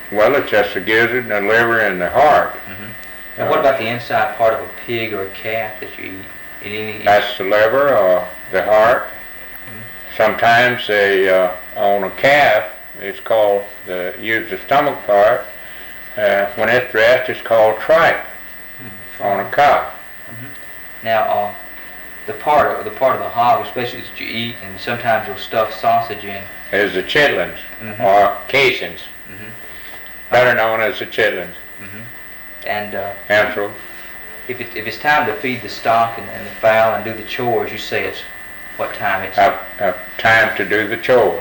Well, it's just the gizzard and the liver and the heart. And what about the inside part of a pig or a calf that you eat? That's the liver or the heart. Sometimes they, on a calf, it's called, use the stomach part. When it's dressed, it's called tripe on a cow. Now, the part of the hog, especially that you eat, and sometimes you'll stuff sausage in, is the chitlins or casings, better known as the chitlins. And Anthrop. if it's time to feed the stock and the fowl and do the chores, you say it's what time? It's time to do the chores.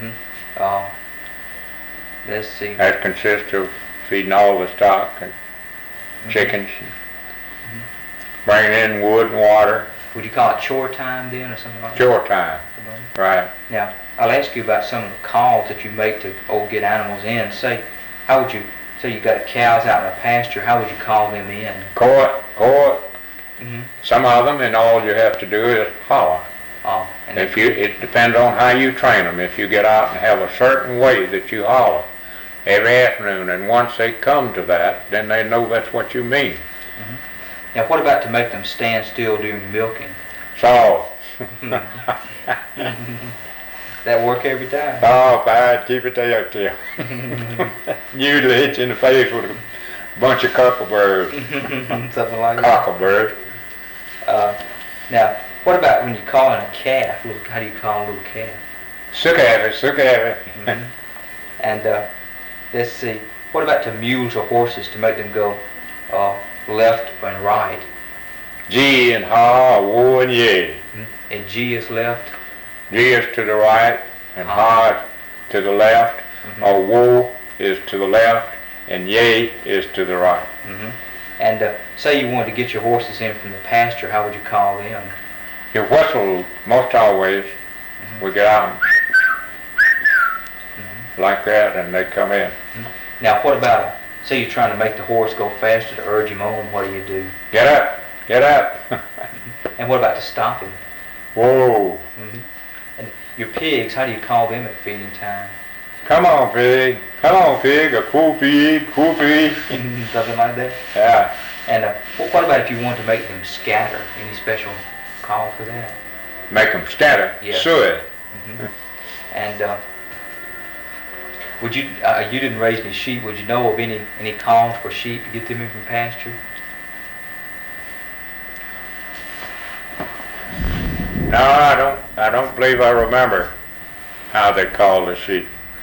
Let's see. That consists of feeding all the stock and chickens, bringing in wood and water. Would you call it chore time then, or something like that? Chore time, right. Now, I'll ask you about some of the calls that you make to get animals in. Say you got cows out in the pasture, how would you call them in? Court. Some of them, and all you have to do is holler. And It depends on how you train them. If you get out and have a certain way that you holler every afternoon, and once they come to that, then they know that's what you mean. Now, what about to make them stand still during milking? So, That work every time? oh, fine, keep it there till. Usually hit you in the face with a bunch of cockleburs. Something like that. Cockleburs. Now, what about when you're calling a calf? How do you call a little calf? Suck at it. And let's see, what about to mules or horses to make them go left and right? G and ha, woo and yay. And G is left? G is to the right, and ha is to the left, or woo is to the left, and yay is to the right. And say you wanted to get your horses in from the pasture, how would you call them? You whistle most always. We get out like that, and they come in. Now, what about, say you're trying to make the horse go faster to urge him on, what do? Get up. And what about to stop him? Whoa. And your pigs, how do you call them at feeding time? Come on, pig, or cool pig. Something like that? Yeah. And what about if you want to make them scatter? Any special call for that? Make them scatter. Yes. Suey. And would you didn't raise any sheep, would you know of any calls for sheep to get them in from pasture? No, I don't believe I remember how they call the sheep.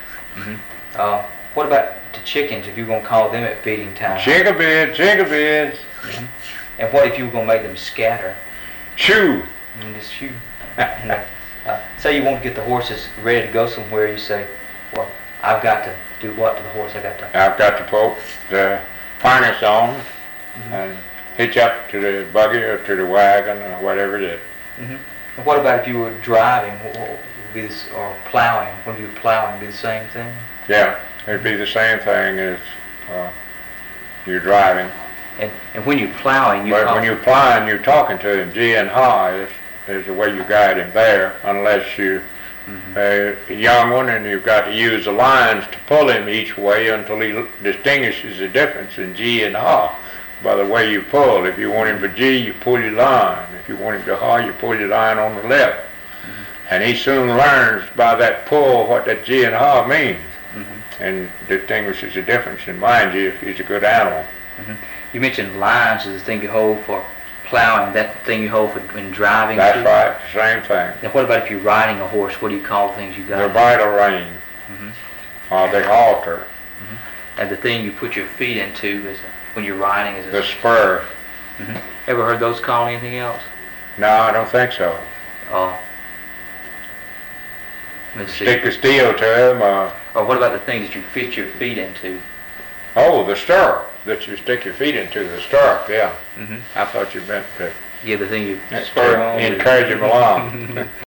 What about the chickens, if you were going to call them at feeding time? Chickabid. And what if you were going to make them scatter? Shoo. Just shoo. And say you want to get the horses ready to go somewhere, you say, well, I've got to do what to the horse? I've got to put the harness on and hitch up to the buggy or to the wagon or whatever it is. And what about if you were driving or plowing? When you were plowing, do the same thing? Yeah, it'd be the same thing as you're driving. And when you're plowing, when you're plowing, you're talking to him. G and ha is the way you guide him there, unless you're a young one and you've got to use the lines to pull him each way until he distinguishes the difference in G and ha by the way you pull. If you want him for G, you pull your line. If you want him to ha, you pull your line on the left. And he soon learns by that pull what that G and ha means and distinguishes the difference. And mind you, if he's a good animal. You mentioned lines is the thing you hold for plowing, that thing you hold for when driving. That's right, same thing. Now what about if you're riding a horse? What do you call the things you got? The bridle rein, or the halter. And the thing you put your feet into is when you're riding is the spur. Ever heard those called anything else? No, I don't think so. Let's see. Stick the steel to him. Or what about the things that you fit your feet into? Oh, the stirrup that you stick your feet into, the stirrup, yeah. I thought you meant that. Yeah, the thing you spur on. Encourage him along.